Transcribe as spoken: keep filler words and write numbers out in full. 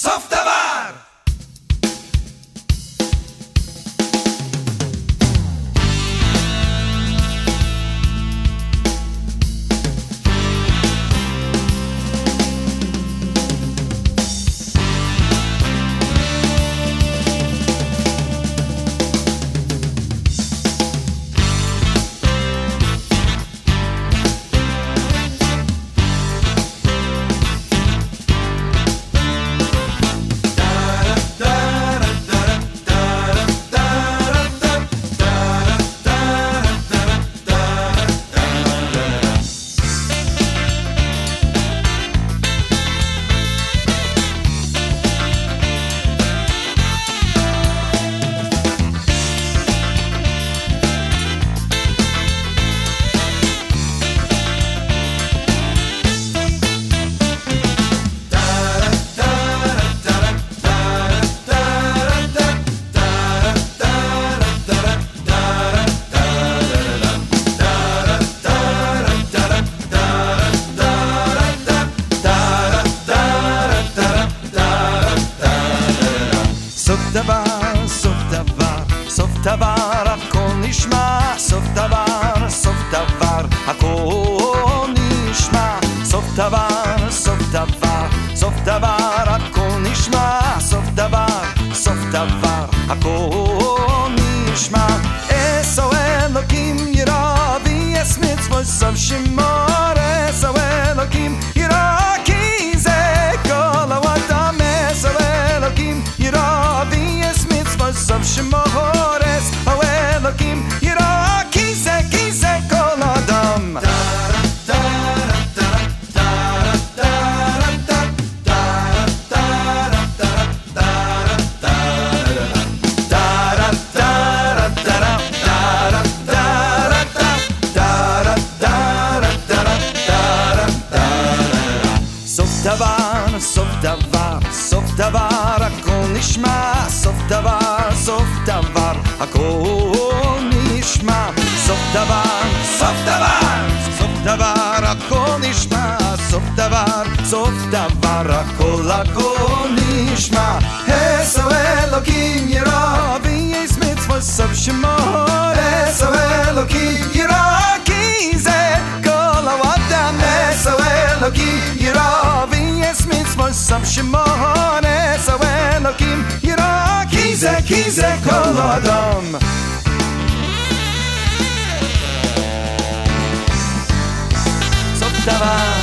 סוף דבר. סוף דבר, סוף דבר, סוף דבר, הכל נשמע. סוף דבר, סוף דבר, הכל נשמע. סוף דבר, סוף דבר, סוף דבר, הכל נשמע. סוף דבר, סוף דבר, הכל נשמע. אסו אלוקים ירא ויעש מצוות סוף שמור. אסו אלוקים ירא כי זה כל האדם. אסו אלוקים ירא סוף שמורס, או אלוקים ירא כי זה, כי זה כל אדם. סוף דבר, סוף דבר, סוף דבר, הכל נשמע. סוף דבר, סוף דבר, הכל נשמע. סוף דבר, סוף דבר, סוף דבר, הכל נשמע. סוף דבר, סוף דבר, הכל הכל נשמע. אסו אלוקים ירא ויעש מצוות סוף שמור. אסו אלוקים ירא כי זה כל האדם. אסו אלוקים ירא ויעש מצוות סוף שמור. אסו אלוקים ירא כי זה, כי זה כל האדם. סוף דבר